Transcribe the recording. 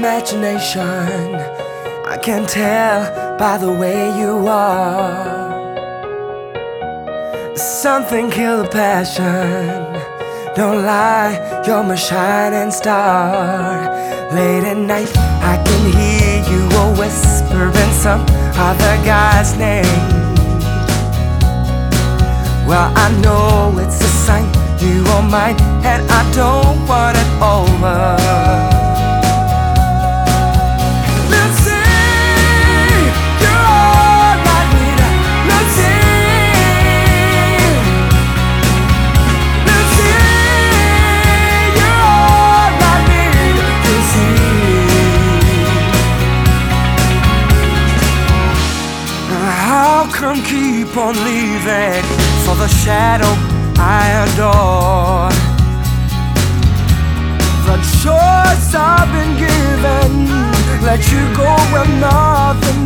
imagination. I can tell by the way you are. Something kill the passion. Don't lie, you're my shining star. Late at night, I can hear you whispering some other guy's name. Well, I know it's a sign you are mine, and I don't want it over. How come keep on leaving for the shadow I adore? The choice I've been given, let you go when nothing